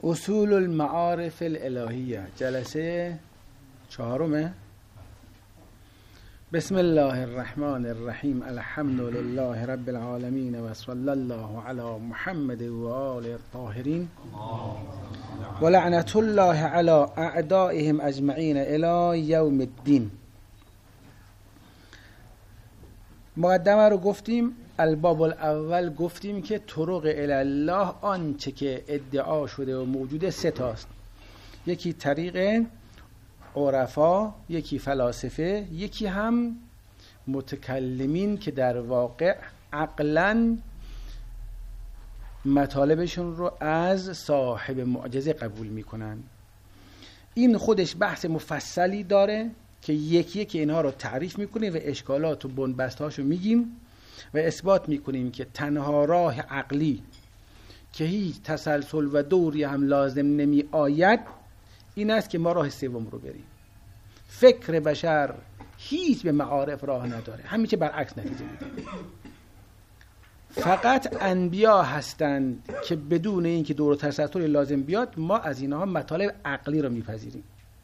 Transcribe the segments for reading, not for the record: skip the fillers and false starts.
اصول المعارف الالهیه، جلسه 4. بسم الله الرحمن الرحیم. الحمد لله رب العالمین و صلی الله علی محمد و آله الطاهرین و لعنت الله علی اعدائهم اجمعین الی یوم الدین. مقدمه رو گفتیم. الباب الاول گفتیم که طرق الی الله، آنچه که ادعا شده و موجوده 3 تاست. یکی طریق عرفا، یکی فلاسفه، یکی هم متکلمین که در واقع عقلاً مطالبشون رو از صاحب معجزه قبول میکنن. این خودش بحث مفصلی داره که یکی یکی اینها رو تعریف میکنیم و اشکالات و بنبستهاشو میگیم و اثبات میکنیم که تنها راه عقلی که هیچ تسلسل و دوری هم لازم نمی آید این است که ما راه سوم رو بریم. فکر بشر هیچ به معارف راه نداره، همیشه برعکس نتیجه میده. فقط انبیا هستند که بدون اینکه دور و تسلسل لازم بیاد ما از اینها مطالب عقلی رو میپذیریم.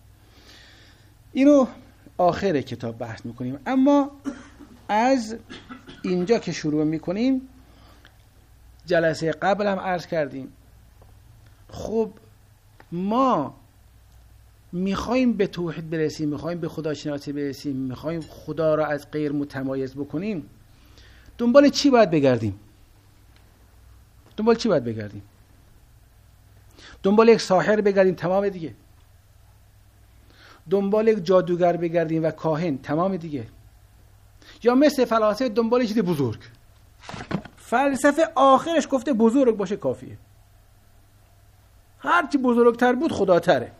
اینو آخر کتاب بحث میکنیم. اما از اینجا که شروع میکنیم، جلسه قبل هم عرض کردیم، خب ما میخوایم به توحید برسیم، میخوایم به خداشناسی برسیم، میخوایم خدا را از غیر متمایز بکنیم، دنبال چی باید بگردیم؟ دنبال یک ساحر بگردیم، تمام دیگه. دنبال یک جادوگر بگردیم و کاهن، تمام دیگه. یا مثل فلاسفه دنبال چیز بزرگ. فلسفه آخرش گفته بزرگ باشه کافیه. هرچی بزرگتر بود خداتره.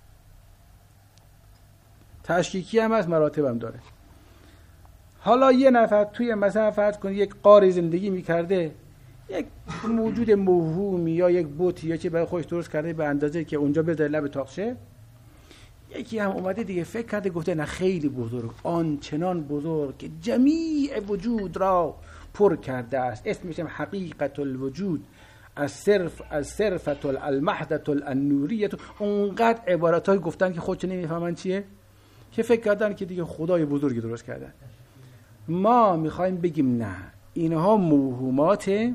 تشکیکی هم از مراتب هم داره. حالا یه نفر توی مثلا فرض کن یک غاری زندگی میکرده، یک موجود موهومی یا یک بوتی یا چی برای خودش درست کرده به اندازه که اونجا بذاره لب تاقشه. یکی هم اومده دیگه فکر کرده گفته نه خیلی بزرگ، آنچنان بزرگ که جمیع وجود را پر کرده است. اسمش هم حقیقت الوجود، از صرفت المحدت النوریت. اونقدر عبارتای گفتن که خودش نمیفهمن چیه، که فکر کردن که دیگه خدای بزرگی درست کردن. ما میخوایم بگیم نه، اینها موهوماته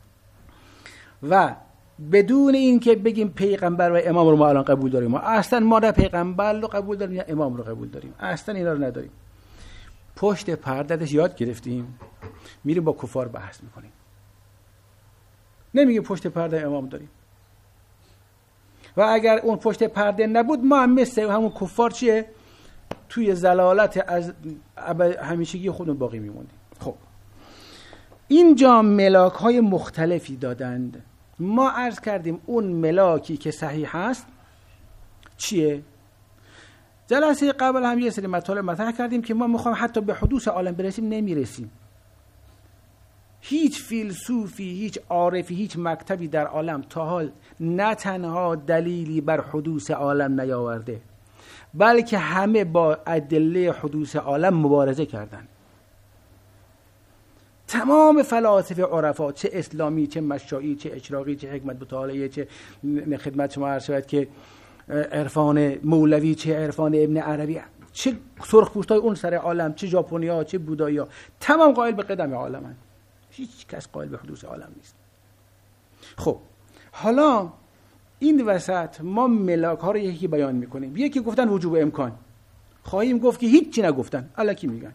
و بدون این که بگیم پیغمبر و امام رو ما الان قبول داریم. ما اصلا ما نه پیغمبر رو قبول داریم یا امام رو قبول داریم، اصلا اینا رو نداریم. پشت پردهش یاد گرفتیم، میریم با کفار بحث میکنیم. نمیگه پشت پرده امام داریم. و اگر اون پشت پرده نبود ما هم مثل همون کفار چیه؟ توی زلالت از همیشگی خودمون باقی میموندیم. خب اینجا ملاک های مختلفی دادند. ما عرض کردیم اون ملاکی که صحیح هست چیه؟ جلسه قبل هم یه سری مطالب مطرح کردیم که ما میخوایم حتی به حدوث عالم برسیم، نمیرسیم. هیچ فیلسوفی، هیچ عارفی، هیچ مکتبی در عالم تا حال نه تنها دلیلی بر حدوث عالم نیاورده، بلکه همه با ادله حدوث عالم مبارزه کردند. تمام فلاسفه عرفا، چه اسلامی، چه مشائی، چه اشراقی، چه حکمت مطالعه، چه خدمت شما عرض شود که عرفان مولوی، چه عرفان ابن عربی، چه سرخپوستای اون سر عالم، چه ژاپنی‌ها، چه بودایی‌ها، تمام قائل به قدم عالمن. هیچ کس قائل به حدوث عالم نیست. خب حالا این وسط ما ملاک ها رو یکی بیان میکنیم. یکی گفتن وجوب امکان، خواهیم گفت که هیچی نگفتن، الکی میگن.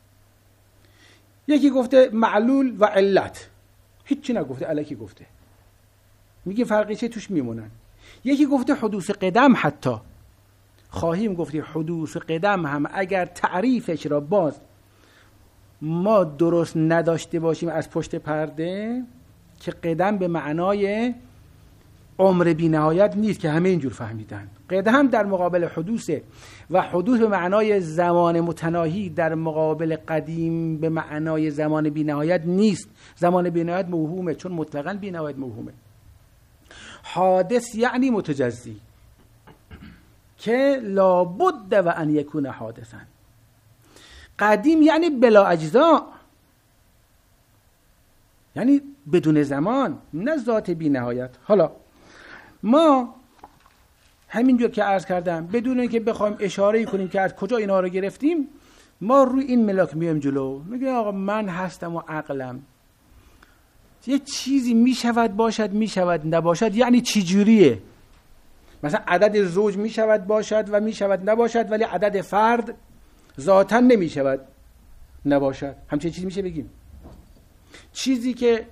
یکی گفته معلول و علت، هیچی نگفته، الکی گفته، میگه فرقی چه توش میمونن. یکی گفته حدوث قدم، حتی خواهیم گفت حدوث قدم هم اگر تعریفش را باز ما درست نداشته باشیم از پشت پرده، که قدم به معنای عمر بی نهایت نیست که همه اینجور فهمیدن. قدم در مقابل حدوثه و حدوث به معنای زمان متناهی در مقابل قدیم به معنای زمان بی نهایت نیست. زمان بی نهایت موهومه، چون مطلقاً بی نهایت موهومه. حادث یعنی متجزی که لابد و ان یکون حادثا. قدیم یعنی بلا اجزا، یعنی بدون زمان، نه ذات بی نهایت. حالا ما همینجور که عرض کردم بدون اینکه بخوایم اشاره کنیم که از کجا اینا رو گرفتیم، ما روی این ملاک میایم جلو، میگه آقا من هستم و عقلم یه چیزی میشود باشد میشود نباشد. یعنی چی جوریه؟ مثلا عدد زوج میشود باشد و میشود نباشد، ولی عدد فرد ذاتاً نمیشود نباشد. همچین چیزی میشه بگیم؟ چیزی که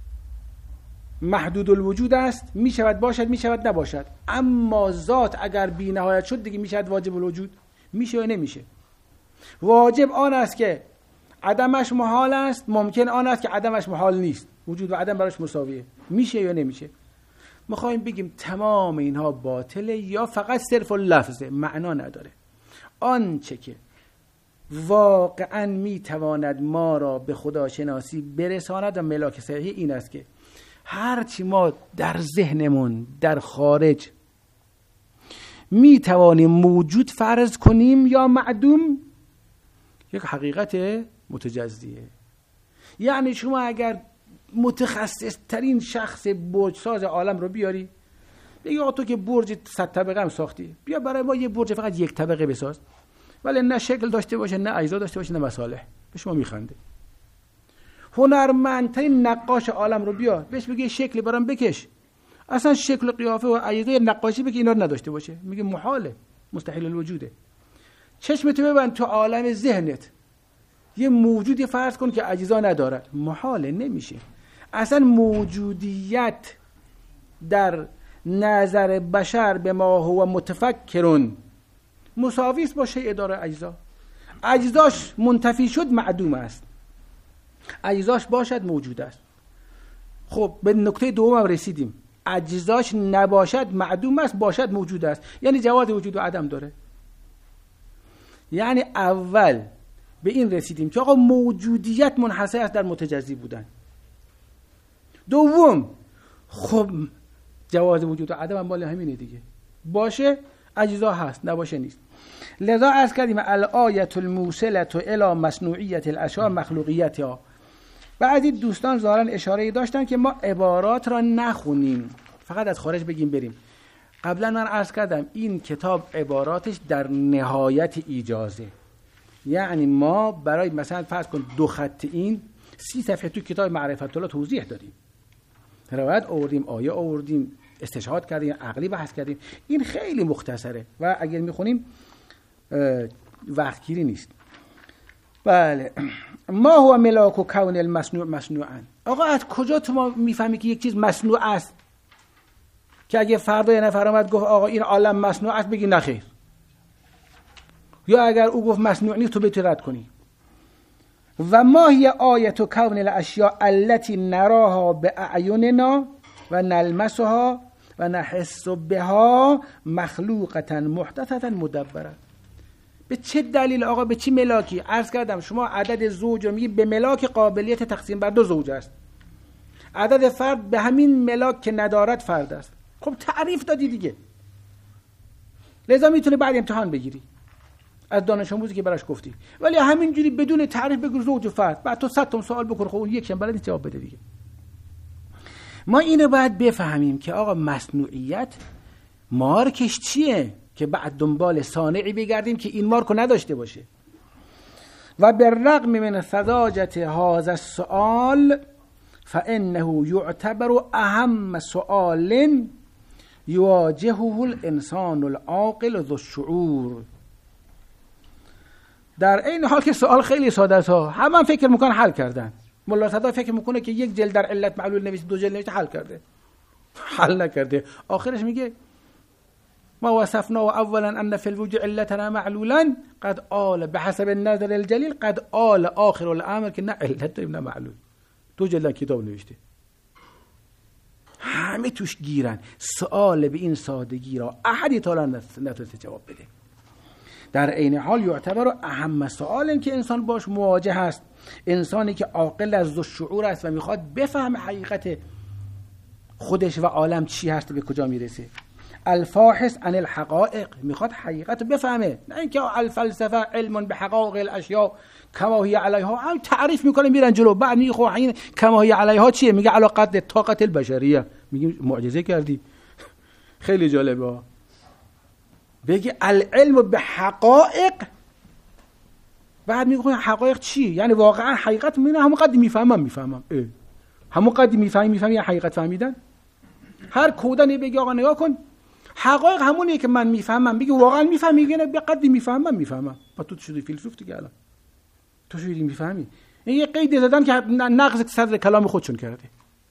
محدود الوجود است میشود باشد میشود نباشد، اما ذات اگر بی نهایت شد دیگه میشود واجب الوجود؟ میشه یا نمیشه؟ واجب آن است که عدمش محال است، ممکن آن است که عدمش محال نیست، وجود و عدم براش مساویه. میشه یا نمیشه؟ میخوایم بگیم تمام اینها باطله یا فقط صرف لفظه، معنا نداره. آنچه که واقعا میتواند ما را به خداشناسی برساند و ملاک صحیح این است که هرچی ما در ذهنمون در خارج میتوانیم موجود فرض کنیم یا معدوم، یک حقیقت متجزیه. یعنی شما اگر متخصص ترین شخص برج ساز عالم رو بیاری، بگی آقا تو که برج 100 طبقه هم ساختی، بیا برای ما یه برج فقط 1 طبقه بساز، ولی نه شکل داشته باشه نه اجزا داشته باشه نه مصالح، به شما میخنده. هنرمندترین نقاش عالم رو بیار، بهش بگی شکلی برام بکش، اصلا شکل قیافه و اجزای نقاشی بگی اینا رو نداشته باشه، میگه محاله، مستحیل الوجوده. چشمتو ببند تو عالم ذهنت، یه موجودی فرض کن که اجزا ندارد، محاله، نمیشه. اصلا موجودیت در نظر بشر به ما هو متفکرون مساوی است با شیء داره اجزا. اجزاش منتفی شد معدوم است، اجزاش باشد موجود است. خب به نکته دوم رسیدیم، اجزاش نباشد معدوم است، باشد موجود است، یعنی جواز وجود و عدم داره. یعنی اول به این رسیدیم که آقا موجودیت منحصر است در متجزی بودن. دوم خب جواز وجود و عدم هم بالا همینه دیگه، باشه اجزا هست نباشه نیست. لذا عرض کردیم الآیة الموصلة الی مصنوعیت الاشیاء مخلوقیتها. بعضی دوستان ظاهرا اشاره داشتن که ما عبارات را نخونیم، فقط از خارج بگیم بریم. قبلا من عرض کردم این کتاب عباراتش در نهایت ایجازه، یعنی ما برای مثلا فرض کن 2 خط این 30 صفحه تو کتاب معرفت الله توضیح دادیم، روایت آوردیم، آیه آوردیم، استشهاد کردیم، عقلی بحث کردیم. این خیلی مختصره و اگر میخونیم وقتگیری نیست. بله، ما هو ملاک و کون المصنوع مصنوعا. آقا از کجا تو ما میفهمی که یک چیز مصنوع است؟ که اگه فردا یه نفر اومد گفت آقا این عالم مصنوع است، بگی نخیر. یا اگر او گفت مصنوع نیست تو بهت رد کنی. و ما هی آیت کون الاشیاء التي نراها باعیننا و نلمسها و نحس بها مخلوقه محدثه مدبره. به چه دلیل آقا، به چه ملاکی؟ عرض کردم شما عدد زوج رو میگی به ملاک قابلیت تقسیم بر 2 زوج است، عدد فرد به همین ملاک که ندارد فرد است. خب تعریف دادی دیگه، لذا میتونه بعد امتحان بگیری از دانش آموزی که براش گفتی، ولی همینجوری بدون تعریف بگو زوج و فرد، بعد تو 100 تا سوال بکن، خب اون یکم بلد نیست جواب بده دیگه. ما اینو باید بفهمیم که آقا مصنوعیت مارکش چیه که بعد دنبال صانعی بگردیم که این مارکو نداشته باشه. و بالرغم من سذاجت هذا السؤال فانه یعتبر اهم سؤال یواجهه الانسان العاقل ذو الشعور. در این حال که سوال خیلی ساده است، همه فکر میکنن حل کردن. ملا صدا فکر میکنه که 1 جلد در علت معلول نوشته، 2 جلد نوشته، حل کرده. حل نکرده. آخرش میگه ما وصفنا اولا ان في الوجود علتنا معلولا قد آل بحسب النظر الجلیل قد آل آخر الامر که نه علت داریم نه معلول. 2 جلد کتاب نوشته، همه توش گیرن. سوال به این سادگی را احدی تا الان نتونسته جواب بده. در عین حال یعتبر اهم سؤال که انسان باش مواجه است، انسانی که عاقل از ذو شعور است و میخواد بفهمه حقیقت خودش و عالم چی هست، به کجا میرسه. الفاحص عن الحقائق، میخواد حقیقت رو بفهمه، نه اینکه الفلسفه علم به حقائق الاشیاء کما هی علیها، هم تعریف میکنه میرن جلو، بعد میگه خب کما هی علیها چیه؟ میگه علی قدر طاقت البشریه. میگه معجزه کردی. خیلی جالبه. بگه العلم به حقایق، بعد میگه حقایق چی؟ یعنی واقعا حقیقت میبینه همون قدر میفهمم. همون قدر میفهمی یعنی حقیقت فهمیدن. هر کودنی بگه آقا نگاه کن حقایق همونیه که من میفهمم، بگه واقعا میفهمی؟ میگه به قدری میفهمم. با تو شدی فیلسوف دیگه، الان تو شدی میفهمی. این یه قید زدن که نقض صدر کلام خودشون کرده.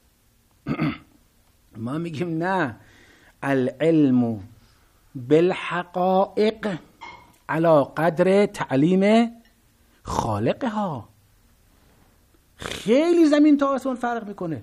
ما میگیم نه، العلم بالحقائق علی قدر تعلیم خالقها. خیلی زمین تا آسمان فرق میکنه.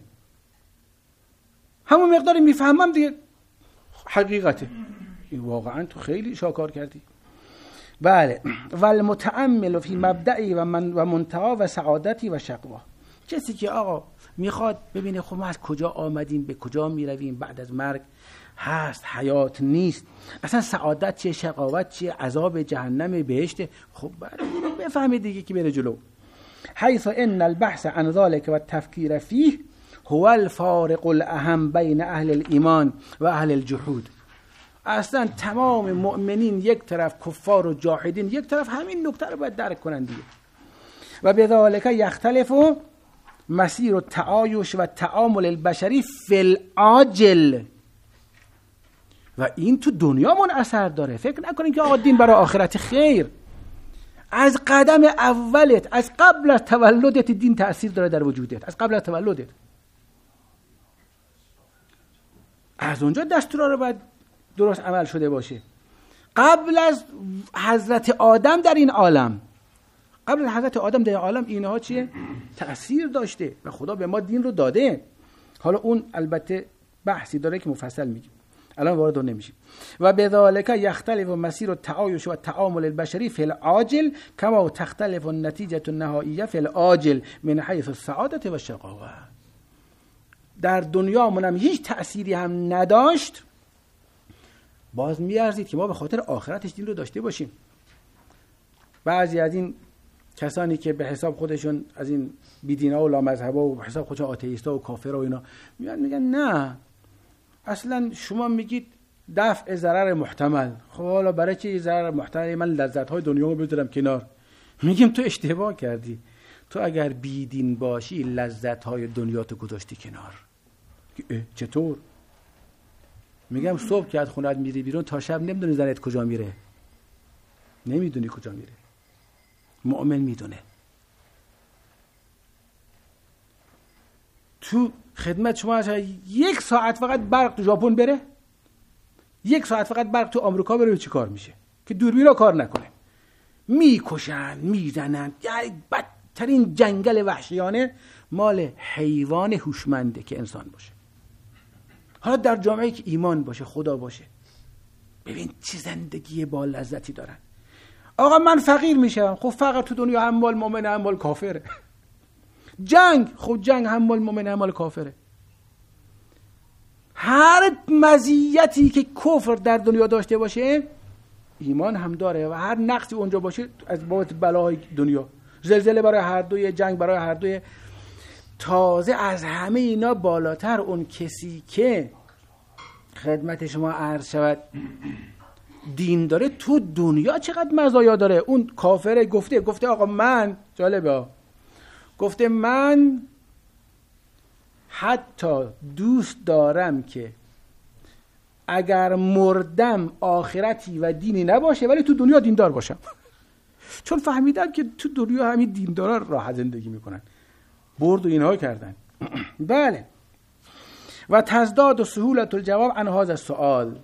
همون مقداری میفهمم دیگه حقیقته. این واقعا تو خیلی شاکار کردی. بله. والمتأمل فی مبدئی و منتها و سعادتی و شقوا. کسی که آقا میخواد ببینه خب ما از کجا آمدیم، به کجا میرویم، بعد از مرگ هست، حیات نیست، اصلا سعادت چیه، شقاوت چیه، عذاب جهنم، بهشت، خب بعد بفهمه دیگه که بره جلو. حیث ان البحث عن ذلك و التفکیر فیه هو الفارق الاهم بین اهل الایمان و اهل الجحود. اصلا تمام مؤمنین یک طرف، کفار و جاحدین یک طرف، همین نکته رو باید درک کنن دیگه. و بذالک یختلف مسیر التعایش و تعامل البشری فی العاجل. و این تو دنیامون اثر داره. فکر نکنین که آقا دین برای آخرت. خیر، از قدم اولت، از قبل از تولدت دین تأثیر داره در وجودت. از قبل از تولدت، از اونجا دستورا رو باید درست عمل شده باشه. قبل از حضرت آدم در این عالم، قبل از حضرت آدم در این عالم اینها چیه؟ تأثیر داشته و خدا به ما دین رو داده. حالا اون البته بحثی داره که مفصل میگیم، الان وارد اون نمیشیم. و بذالک یختلف مسیر التعایش و تعامل البشری فی العاجل کما تختلف النتیجه النهائیه فی العاجل من حیث السعادت و الشقاوه. در دنیامون هم هیچ تأثیری هم نداشت، باز میارزید که ما به خاطر آخرتش دین رو داشته باشیم. بعضی از این کسانی که به حساب خودشون از این بیدینا و لامذهبا و به حساب خودشون آتئیستا و کافرا و اینا میگن نه، اصلا شما میگید دفع ضرر محتمل. خب حالا برای چه ضرر محتمل؟ من لذت‌های دنیامو بذارم کنار. میگیم تو اشتباه کردی. تو اگر بیدین باشی لذت‌های دنیاتو گذاشتی کنار. چطور؟ میگم صبح که از خونت میری بیرون تا شب نمیدونی زنت کجا میره. نمیدونی کجا میره. مؤمن میدونه. تو خدمت شما یک ساعت فقط برق تو ژاپن بره، یک ساعت فقط برق تو آمریکا بره، چی کار میشه؟ که دوربینا کار نکنه، میکشن، میزنن. یعنی بدترین جنگل وحشیانه مال حیوان هوشمنده که انسان باشه. حالا در جامعه‌ای که ایمان باشه، خدا باشه، ببین چه زندگی با لذتی دارن. آقا من فقیر میشم، خب فقر تو دنیا هم مال مؤمن هم مال کافره. جنگ، خب جنگ هم مال مؤمن هم مال کافره. هر مزیتی که کفر در دنیا داشته باشه ایمان هم داره و هر نقصی اونجا باشه از بابت بلاهای دنیا. زلزله برای هر دوی، جنگ برای هر دوی. تازه از همه اینا بالاتر اون کسی که خدمت شما عرض شود دین داره، تو دنیا چقدر مزایا داره. اون کافره گفته آقا من، جالبه، گفته من حتی دوست دارم که اگر مردم آخرتی و دینی نباشه ولی تو دنیا دیندار باشم. چون فهمیدم که تو دنیا همین دیندارا راحت زندگی میکنن، برد و اینها کردن. بله. و تزداد و سهولت الجواب عن هذا السؤال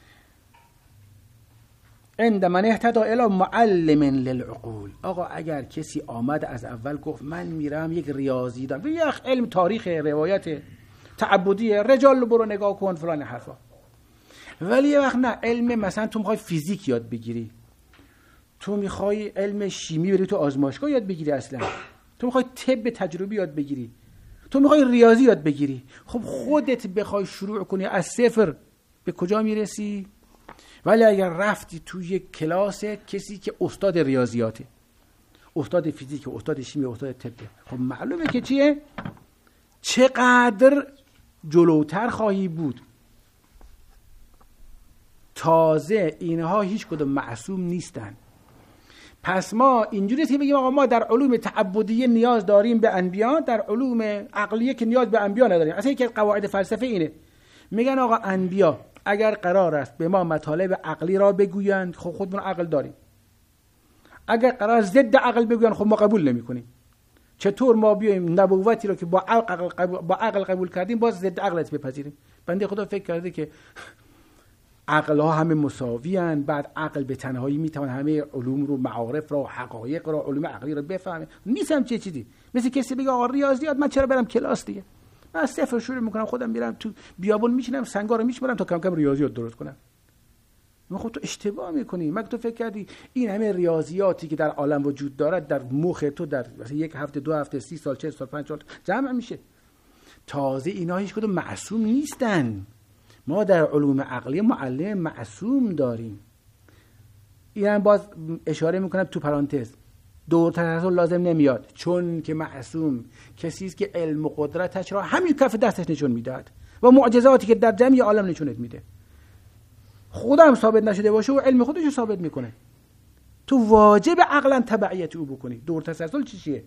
عند من اهتدى الى معلم للعقول. آقا اگر کسی آمد از اول گفت من میرم یک ریاضی دارم، یک علم تاریخ روایت تعبدی رجال برو نگاه کن فلان حرفا، ولی یه وقت نه علم، مثلا تو میخوای فیزیک یاد بگیری، تو میخوای علم شیمی بری تو آزمایشگاه یاد بگیری، اصلا تو میخوای طب تجربی یاد بگیری، تو میخوای ریاضی یاد بگیری، خب خودت بخوای شروع کنی از صفر به کجا میرسی؟ ولی اگر رفتی تو یک کلاس کسی که استاد ریاضیاته، استاد فیزیک، استاد شیمی، استاد طب، خب معلومه که چیه؟ چقدر جلوتر خواهی بود. تازه اینها هیچ کدوم معصوم نیستن. پس ما اینجوریه که بگیم آقا ما در علوم تعبدیه نیاز داریم به انبیا، در علوم عقلیه که نیاز به انبیا نداریم. اصلا یکی از قواعد فلسفه اینه، میگن آقا انبیا اگر قرار است به ما مطالب عقلی را بگویند خب خودمون عقل داریم، اگر قرار است ضد عقل بگویند خب ما قبول نمی‌کنیم. چطور ما بیایم نبوتی رو که با عقل قبول کردیم باز ضد عقلت بپذیریم؟ بنده خدا فکر کرده که عقل ها همه مساوی هستند، بعد عقل به تنهایی میتونه همه علوم رو، معارف رو، حقایق رو، علوم عقلی رو بفهمه. نیستم چه چیزی، مثل کسی بگه آقا ریاضیات من چرا برم کلاس دیگه، من از صفر شروع میکنم، خودم میرم تو بیابون میشینم سنگا رو میشمارم تا کم کم ریاضیات درست کنم. من خب تو اشتباه میکنی. مگه تو فکر کردی این همه ریاضیاتی که در عالم وجود دارد در مخ تو در مثلا یک هفته، 2 هفته، 30 سال، 40 سال، 50 سال جمع میشه؟ تازه اینا هیچ کدوم معصوم نیستن. ما در علوم عقلی معلم معصوم داریم. این باز اشاره میکنم تو پرانتز، دور تسلسل لازم نمیاد، چون که معصوم کسی است که علم و قدرتش را همین کف دستش نشون میداد و معجزاتی که در جمعی عالم نشونت میده. خدا هم ثابت نشده باشه و علم خودش رو ثابت میکنه. تو واجب عقلا تبعیت او بکنی. دور تسلسل چیه؟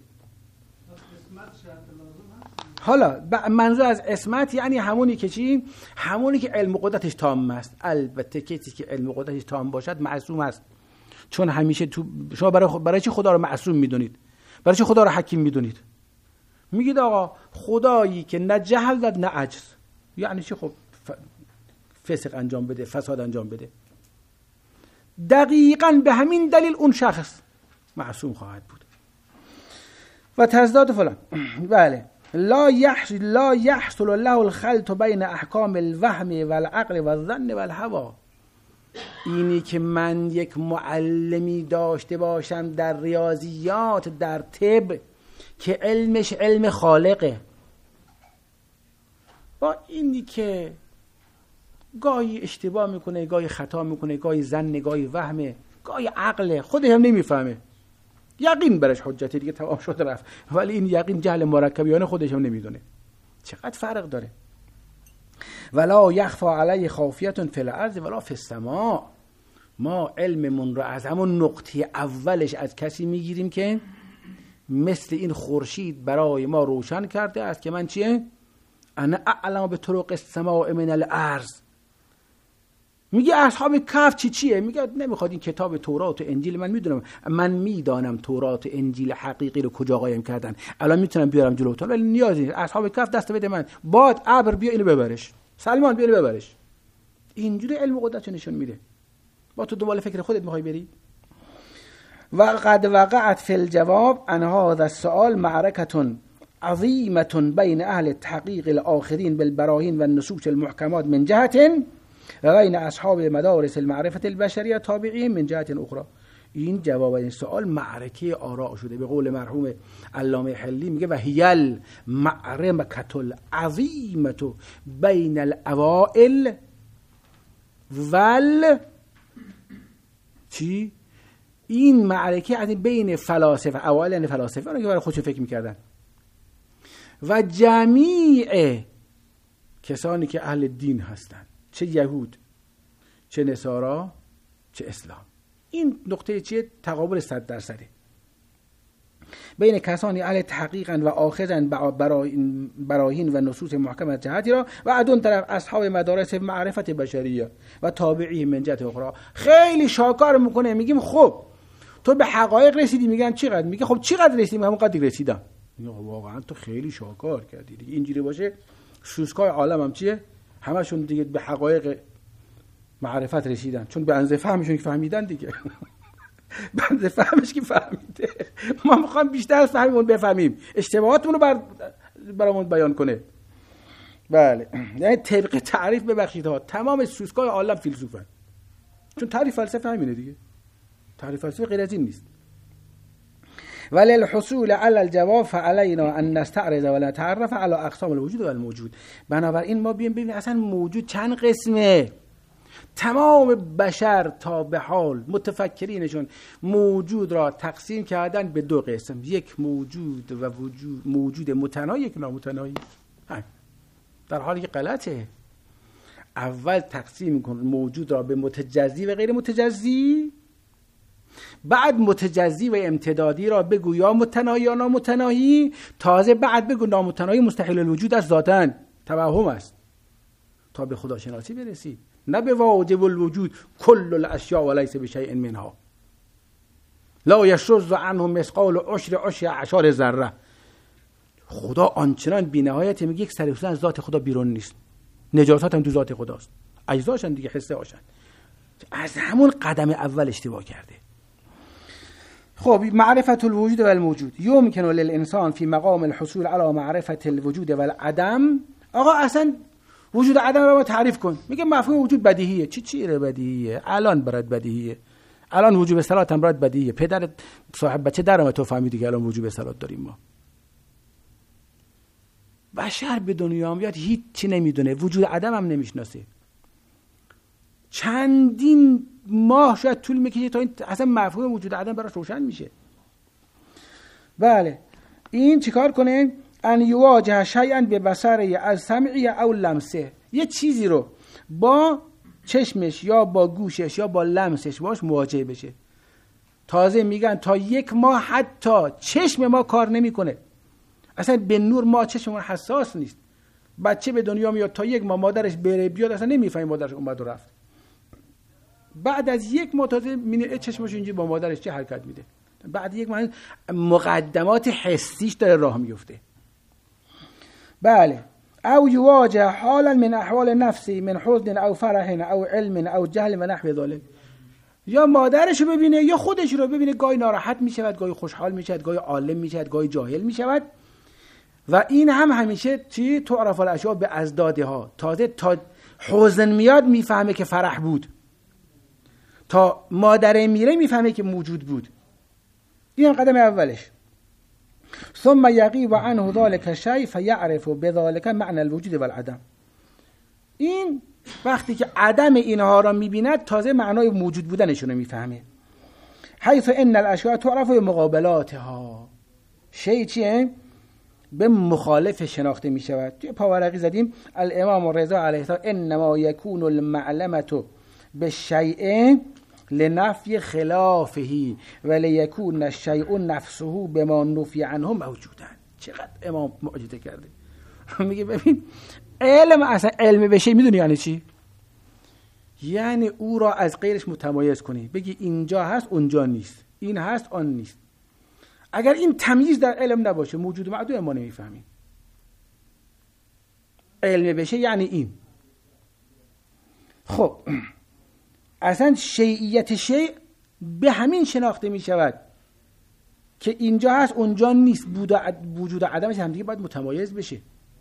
حالا منظور از اسمت یعنی همونی که چی؟ همونی که علم و قدرتش تام است. البته کسی که علم و قدرتش تام باشد معصوم است، چون همیشه تو شما برای چی خدا رو معصوم میدونید؟ برای چی خدا رو حکیم میدونید؟ میگید آقا خدایی که نه جهل داد نه عجز، یعنی چی؟ خب فسق انجام بده، فساد انجام بده. دقیقاً به همین دلیل اون شخص معصوم خواهد بود. و تضاد فلان. بله، لا يحصل له الخلط بین احکام الوهم والعقل والظن والهوى. اینی که من یک معلمی داشته باشم در ریاضیات، در طب که علمش علم خالقه، با اینی که گاهی اشتباه میکنه، گاهی خطا میکنه، گاهی ظن، گاهی وهمه، گاهی عقله، خودش هم نمیفهمه، یقین برش حجته دیگه تمام شد رفت، ولی این یقین جهل مرکبیانه خودش هم نمیدونه. چقدر فرق داره. ولا یخفى علی خافیة فی الارض ولا فی السماء. ما علممون رو از همون نقطه اولش از کسی میگیریم که مثل این خورشید برای ما روشن کرده است که من چیه؟ انا اعلم بطرق السماء من الارض. میگه اصحاب کهف چیه؟ میگه نمیخواد این کتاب تورات و انجیل، من میدونم، من میدانم تورات و انجیل حقیقی رو کجا قایم کردن، الان میتونم بیارم جلوتون، ولی نیازی نیست. اصحاب کهف دست بده من، باد ابر بیا اینو ببرش، سلمان بیا اینو ببرش. اینجوری علم و قدرت نشون میده. با تو دنبال فکر خودت میخوای بری؟ و قد وقعت فی الجواب عن هذا السؤال معركة عظيمة بين اهل التحقيق الاخرين بالبراهين والنصوص المحكمات من جهة و بین اصحاب مدارس المعرفة البشریه تابعین من جهت اخرى. این جواب این سوال معرکه آراء شده. به قول مرحوم علامه حلی میگه و هی المعرکة العظیمة بین الاوائل چی؟ این معرکه از بین فلاسفه، اوائل یعنی فلاسفه اونها که برای خودشون فکر میکردن، و جمیع کسانی که اهل دین هستند، چه یهود، چه نصارا، چه اسلام. این نقطه چیه؟ تقابل 100% بین کسانی اهل تحقیقا و آخذن براهین و نصوص محکم جهتی را و ادون طرف اصحاب مدارس معرفت بشریه و تابعی من جهت اخرى. خیلی شاکار میکنه، میگیم خب تو به حقایق رسیدی، میگن چقدر؟ میگه خب چقدر رسیدی؟ میگم همون قدر رسیدم. میگه واقعا تو خیلی شاکار کردی دیگه. اینجوری باشه سوسکای عالم هم چیه؟ همشون دیگه به حقایق معرفت رسیدن، چون به اندازه فهمشون که فهمیدن دیگه. به اندازه فهمش که فهمیده. ما میخوام بیشتر از فهممون بفهمیم، اشتباهاتمون رو برامون بیان کنه. بله، یعنی طبق تعریف ببخشید ها، تمام سوسکای عالم فیلسوفن، چون تعریف فلسفه همینه دیگه. تعریف فلسفه غیر از این نیست. ولی الحصول علی الجواب فعلینا ان نستعرض ولا نتعرف علی اقسام الوجود و الموجود. بنابراین ما ببینیم اصلا موجود چند قسمه. تمام بشر تا به حال متفکرینشون موجود را تقسیم کردن به 2 قسم، یک موجود و موجود متناهی، یک نامتناهی، در حالی که غلطه. اول تقسیم میکنه موجود را به متجزی و غیر متجزی، بعد متجزی و امتدادی را بگو یا متناهی یا نامتناهی، تازه بعد بگو نامتناهی مستحیل الوجود است، ذاتاً توهم است، تا به خداشناسی برسی، نه به واجب الوجود کل الاشیاء و لیس بشیء منها لا یشذ عنه مثقال عشر ذره. خدا آنچنان بی‌نهایت میگه یک سر از ذات خدا بیرون نیست، نجاسات هم تو ذات خداست، اجزاشن دیگه، حسه هاشن. از همون قدم اول اشتباه کرده. خب معرفت الوجود و الموجود یمکن للانسان فی مقام الحصول علی معرفت الوجود و العدم. آقا اصلا وجود عدم رو تعریف کن. میگه مفهوم وجود بدیهیه. چی بدیهیه؟ الان برات بدیهیه. الان وجوب صلات هم برات بدیهیه. پدر صاحب بچه درم تو فهمیدی که الان وجوب صلات داریم ما. بشر به دنیا میاد هیچ چی نمیدونه، وجود عدم هم نمیشناسه. چندین ماه شاید طول میکشه تا این اصلا مفهوم وجود عدم براش روشن میشه. بله این چیکار کنه؟ ان یواجه شیئا به بصره از سمعی او لمسه، یه چیزی رو با چشمش یا با گوشش یا با لمسش باش مواجه بشه. تازه میگن تا 1 ماه حتی چشم ما کار نمیکنه، اصلا به نور ما چشممون حساس نیست. بچه به دنیا میاد تا 1 ماه مادرش بره بیاد اصلا نمیفهمه مادرش اومد و رفت. بعد از 1 ماه تازه میبینه چشمش اینجوری با مادرش چه حرکت میده. بعد 1 ماه مقدمات حسیش داره راه میفته. بله او یواجه حالا من احوال نفسی من حزن او فرح او علم او جهل و نحو ذلك. یا مادرش رو ببینه یا خودش رو ببینه، گاهی ناراحت میشود، گاهی خوشحال میشود، گاهی عالم میشود، گاهی جاهل میشود. و این هم همیشه چی؟ تعرف الاشیاء به ازدادها. تازه تا حزن میاد میفهمه که فرح بود، تا مادر میره میفهمه که موجود بود. این قدم اولش. ثم یغیب عنه ذلك الشیء فیعرف بذلك معنى الوجود والعدم. این وقتی که عدم اینها را میبیند تازه معنای موجود بودنشون رو میفهمه. حیث ان الاشیاء تعرف بمقابلاتها. شیء چیه؟ به مخالف شناخته می شود. توی پاورقی زدیم الامام رضا علیه السلام انما یکون المعلمه بالشیء لنفی خلافه و لیکون الشیء نفسه بما نفی عنه موجودا. چقدر امام معجزه کرده. میگه ببین علم، اصلا علم بشه میدونی یعنی چی؟ یعنی او را از غیرش متمایز کنی، بگی اینجا هست اونجا نیست، این هست آن نیست. اگر این تمییز در علم نباشه موجود و معدوم ما نمیفهمیم. علم بشه یعنی این. خب اصلا شیعیت شیء به همین شناخته می شود که اینجا هست اونجا نیست. وجود و عدمش هم دیگه باید متمایز بشه.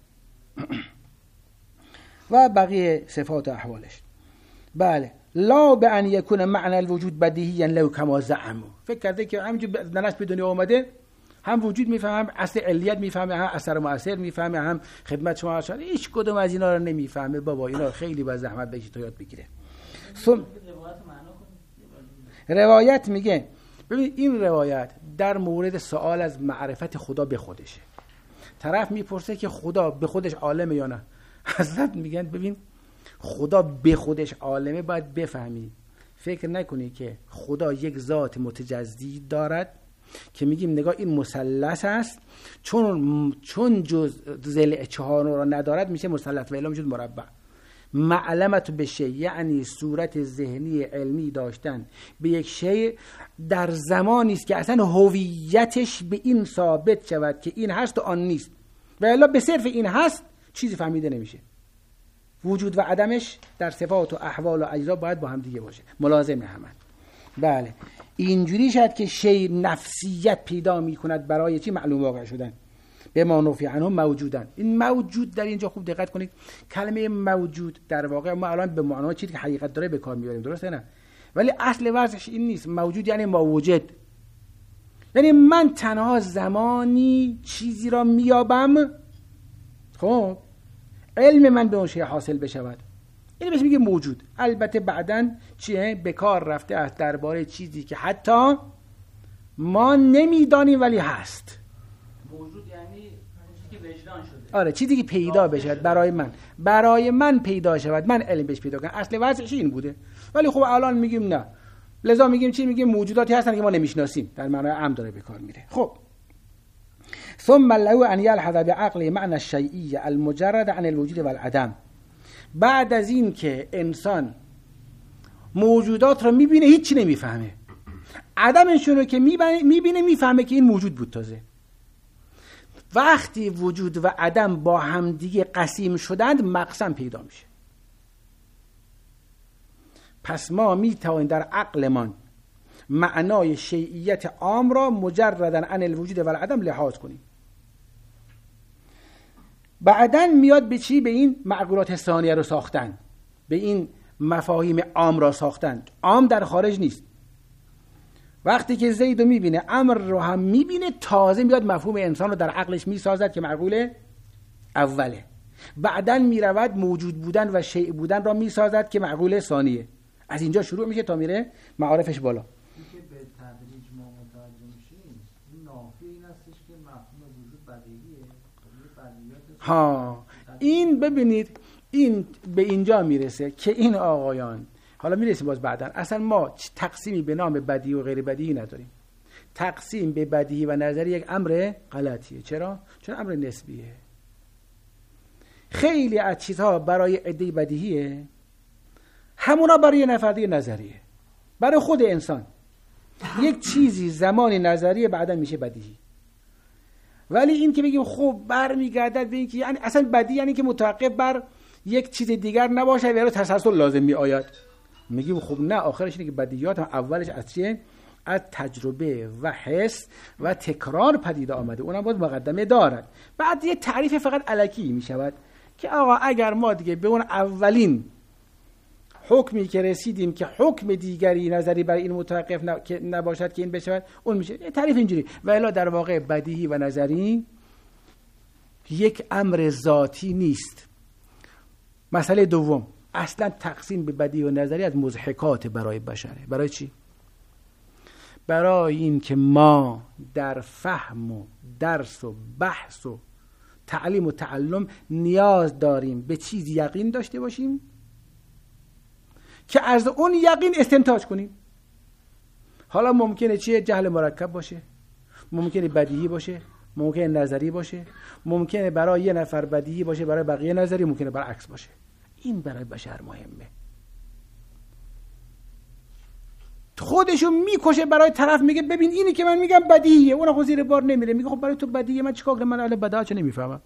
و بقیه صفات و احوالش. بله لا به ان یکون معنی الوجود بدیهی لو کما زعموا. فکر کرده که همینجور ننش به دنیا اومده هم وجود میفهمه، اصل علیت میفهمه، هم اثر مؤثر میفهمه، هم خدمت شما ارشاد. هیچ کدوم از اینا رو نمیفهمه. بابا اینا خیلی با زحمت بکشید تا یاد بگیره. روایت میگه ببین این روایت در مورد سوال از معرفت خدا به خودشه. طرف میپرسه که خدا به خودش عالمه یا نه. حضرت میگن ببین خدا به خودش عالمه باید بفهمی. فکر نکنی که خدا یک ذات متجزی دارد که میگیم نگاه این مثلث است، چون جز ضلع 4 را ندارد میشه مثلث و الا میشه مربع. معلمت به شیء یعنی صورت ذهنی علمی داشتن به یک شیء در زمانی است که اصلا هویتش به این ثابت شود که این هست و آن نیست، و الا به صرف این هست چیزی فهمیده نمیشه. وجود و عدمش در صفات و احوال و اجزا باید با هم دیگه باشه، ملازم هم. بله اینجوری شد که شیء نفسیت پیدا میکند برای چی؟ معلوم واقع شدن. به ما نفی عنه موجودن. این موجود در اینجا خوب دقت کنید، کلمه موجود در واقع ما الان به معنای چیزی که حقیقت داره به کار میبریم، درسته نه؟ ولی اصل ورزش این نیست. موجود یعنی ما وجد، یعنی من تنها زمانی چیزی را میابم خب علم من به اون شیء حاصل بشود، این بهش میگه موجود. البته بعداً چیه؟ به کار رفته است درباره چیزی که حتی ما نمیدانیم ولی هست. موجود یعنی چیزی که آره چیزی که پیدا بشود برای من پیدا شود، من علم بهش پیدا کنم. اصل وضعش این بوده، ولی خب الان میگیم نه، لذا میگیم چی؟ میگیم موجوداتی هستن که ما نمیشناسیم، در معنای عام داره به کار میره. خب ثم له ان يلحظ بعقل معنى الشيئية المجرد عن الوجود والعدم. بعد از این که انسان موجودات رو میبینه هیچی نمیفهمه، عدمشون رو که میبینه میفهمه که این موجود بود. تازه وقتی وجود و عدم با هم دیگه قسیم شدند مقسم پیدا میشه. پس ما میتوانیم در عقلمان معنای شیعیت عام را مجرداً عن الوجود و العدم لحاظ کنیم. بعداً میاد به چی؟ به این معقولات ثانیه رو ساختن، به این مفاهیم عام را ساختن. عام در خارج نیست. وقتی که زید رو میبینه امر رو هم میبینه، تازه میاد مفهوم انسان رو در عقلش میسازد که معقول اوله. بعداً میرود موجود بودن و شیء بودن را میسازد که معقول ثانیه. از اینجا شروع میشه تا میره معارفش بالا. که به تدریج ما متوجه میشیم این نافی این هستش که مفهوم وجود بدیهیه. ها این ببینید این به اینجا میرسه که این آقایان، حالا میرسیم باز بعداً، اصلا ما تقسیمی به نام بدیهی و غیر بدیهی نداریم. تقسیم به بدیهی و نظری یک امر غلطیه. چرا؟ چون امر نسبیه. خیلی از چیزها برای عده بدیهیه، همونا برای نفر دیگه نظریه. برای خود انسان یک چیزی زمانی نظریه بعدا میشه بدیهی. ولی این که بگیم خب برمیگردد به این که یعنی اصلا بدیهی یعنی که متوقف بر یک چیز دیگر نباشه و تسلسل لازم می آید. میگیم خب نه، آخرش اینه که بدیهیات هم اولش از چیه؟ از تجربه و حس و تکرار پدید آمده، اونم باید مقدمه دارد. بعد یه تعریف فقط الکی میشود که آقا اگر ما دیگه به اون اولین حکمی که رسیدیم که حکم دیگری نظری برای این متوقف نباشد که این بشود، اون میشه تعریف اینجوری. و الا در واقع بدیهی و نظری یک امر ذاتی نیست. مسئله دوم، اصلا تقسیم به بدیهی و نظری از مضحکات برای بشره. برای چی؟ برای این که ما در فهم و درس و بحث و تعلیم و تعلم نیاز داریم به چیزی یقین داشته باشیم که از اون یقین استنتاج کنیم. حالا ممکنه چیه؟ جهل مرکب باشه، ممکنه بدیهی باشه، ممکنه نظری باشه، ممکنه برای یه نفر بدیهی باشه برای بقیه نظری، ممکنه برعکس باشه. این برای بشر مهمه. خودشو میکشه برای طرف، میگه ببین اینی که من میگم بدیهیه، اون خود زیر بار نمیره، میگه خب برای تو بدیهیه، من چیکار کنم؟ من الان بدیهاشو نمیفهمم.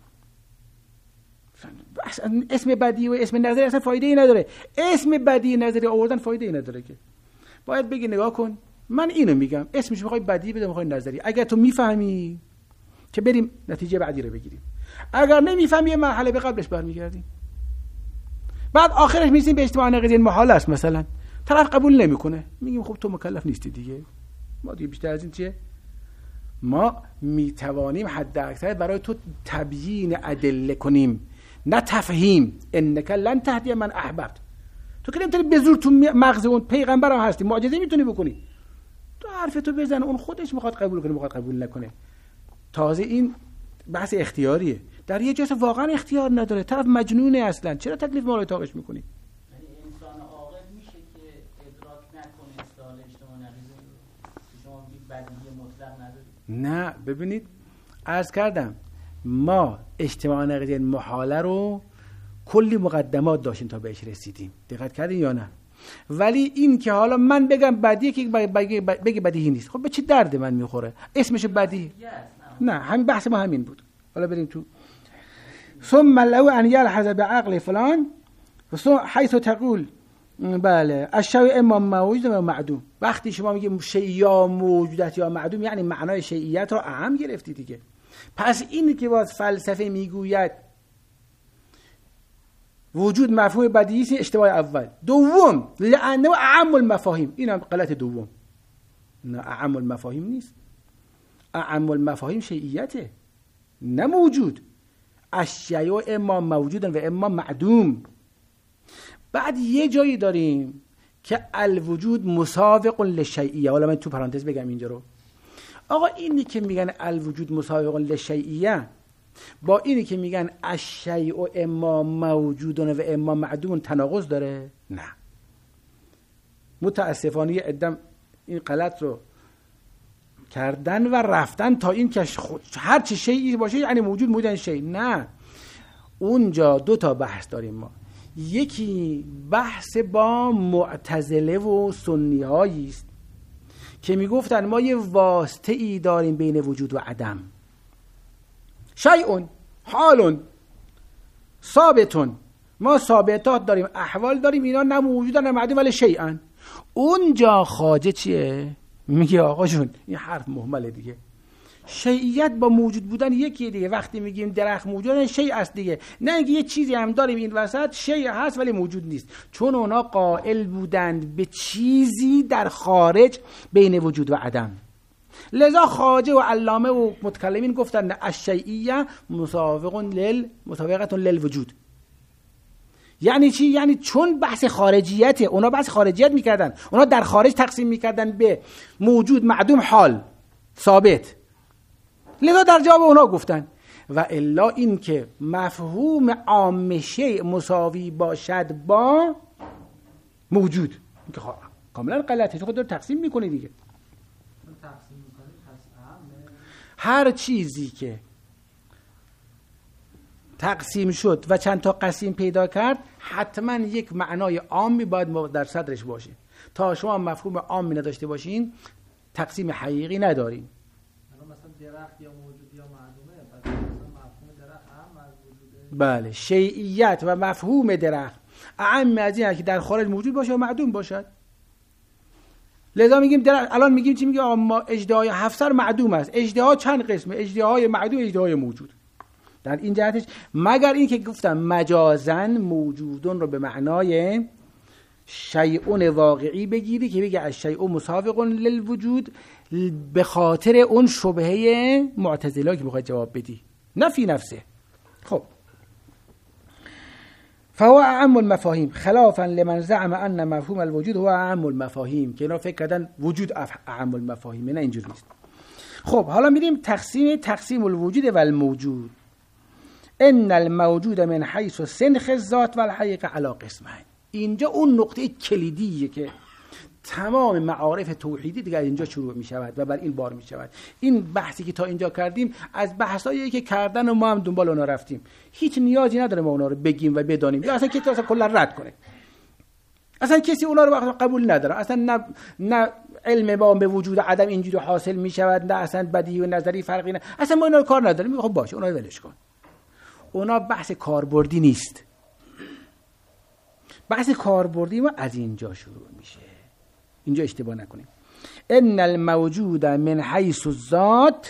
اسم بدیهی و اسم نظری اصلا فایده ای نداره. اسم بدیهی نظری آوردن فایده ای نداره که. باید بگی نگاه کن من اینو میگم، اسمش میخوای بدیهی بده، میخوای نظری. اگر تو میفهمی که بریم نتیجه بعدی رو بگیریم، اگر نمیفهمی یه مرحله به قبلش برمیگردیم. بعد آخرش میرسیم به اجتماع نقیض محال است، مثلا طرف قبول نمیکنه، میگیم خب تو مکلف نیستی دیگه. ما دیگه بیشتر از این چیه؟ ما میتوانیم حد اکثر برای تو تبیین ادله کنیم، نه تفهیم. انک لن تهدی من احببت. تو که نمیتونی به زور تو مغز اون پیغمبر هم هستی، معجزه میتونی بکنی. تو حرف تو بزن، اون خودش میخواد قبول کنه، میخواد قبول نکنه. تازه این بحث اختیاریه. در یه جاست واقعا اختیار نداره، طرف مجنونه اصلا. چرا تکلیف ما رو طاقش میکنی؟ یعنی انسان عاقل میشه که ادراک نکنه استدلال اجتماع نقیض رو؟ شما میگید بدیهی مطلق نداره. نه ببینید، عرض کردم ما اجتماع نقیض محاله رو کلی مقدمات داشتیم تا بهش رسیدیم. دقت کردین یا نه؟ ولی این که حالا من بگم بدیه که بگه بدیهی نیست، خب به چه درد من میخوره؟ اسمش بدیهی. نه همین بحث ما همین بود. حالا بریم تو ثم لو ان يلحظ بعقل فلان حيث تقول بله الشيء اما موجود و معدوم. وقتی شما میگید شیء یا موجودت یا معدوم، یعنی معنای شیعیت رو اهم گرفتی دیگه. پس این که باز فلسفه میگوید وجود مفهوم بدیهی است، اشتباه اول. دوم لانه اعم المفاهیم، اینم غلط دوم. نه اعم المفاهیم نیست، اعم المفاهیم شیعیته، نه موجود. الشیء اما موجودن و اما معدوم. بعد یه جایی داریم که الوجود مسابق للشیعیه. حالا من تو پرانتز بگم اینجا رو. آقا اینی که میگن الوجود مسابق للشیعیه، با اینی که میگن الشیء اما موجودون و اما معدوم تناقض داره؟ نه. متاسفانه یه عدم این غلط رو کردن و رفتن تا این که هر چه شیئی باشه یعنی موجود شیء. نه، اونجا دو تا بحث داریم ما. یکی بحث با معتزله و سنی هایی است که میگفتن ما یه واسطه ای داریم بین وجود و عدم، شیء حال ثابتون، ما ثابتات داریم، احوال داریم، اینا نه موجودن نه معدوم ولی شیئن. اونجا خواجه چیه؟ میگه آقا جون این حرف مهمله دیگه، شیعیت با موجود بودن یکی دیگه. وقتی میگیم درخت موجوده شیء است دیگه، نه اینکه یه چیزی هم داریم این وسط شیء هست ولی موجود نیست، چون اونا قائل بودند به چیزی در خارج بین وجود و عدم. لذا خواجه و علامه و متکلمین گفتن الشیعیه مسابقه للوجود. یعنی چی؟ یعنی چون بحث خارجیته، اونا بحث خارجیت میکردن، اونا در خارج تقسیم میکردن به موجود، معدوم، حال، ثابت. لذا در جواب اونا گفتن و الا این که مفهوم عام شیء مساوی باشد با موجود، این که کاملا غلطه، چون خود داره تقسیم میکنه دیگه. هر چیزی که تقسیم شد و چند تا قسیم پیدا کرد حتما یک معنای عامی باید در صدرش باشه. تا شما مفهوم عامی نداشته باشین تقسیم حقیقی نداریم. مثلا درخت یا موجود یا معدومه، پس مثلا مفهوم درخت اهم از وجوده. بله، شیعیت و مفهوم درخت اهم از اینه که در خارج موجود باشه و معدوم باشد. لذا میگیم درخت، الان میگیم چی؟ میگیم آقا ما اژدهای 7 سر معدوم است. اژدها چند قسمه؟ اژدهای معدوم، اژدهای موجود. در این جهتش مگر این که گفتم مجازن موجودون رو به معنای شیء واقعی بگیری که بگه الشیء مسابق للوجود، به خاطر اون شبهه معتزله که بخواد جواب بدی، نه فی نفسه. خب فهو اعم المفاهیم خلافا لمن زعم ان مفهوم الوجود هو اعم المفاهیم، که اینا فکر کردن وجود اعم المفاهیم، نه اینجوری نیست. خب حالا میریم تقسیم الوجود و الموجود. ان الموجود من حیث سنخ الذات و الحقیقه علی قسمین. اینجا اون نقطه کلیدیه که تمام معارف توحیدی دیگه اینجا شروع می شود و بر این بار می شود. این بحثی که تا اینجا کردیم از بحثایی که کردن و ما هم دنبال اونا رفتیم، هیچ نیازی نداره ما اونا رو بگیم و بدانیم، یا اصلا کسی کلا رد کنه. اصلا کسی اونا رو قبول نداره. اصلا نه علم ما به وجود عدم اینجوری حاصل می شود، نه اصلا بدیهی و نظری فرقی نه. اصلا ما اینا رو کار نداریم. خب باشه اونا رو ولش کن. اونا بحث کاربردی نیست. بحث کاربردی ما از اینجا شروع میشه. اینجا اشتباه نکنیم. ان الموجود من حیث الذات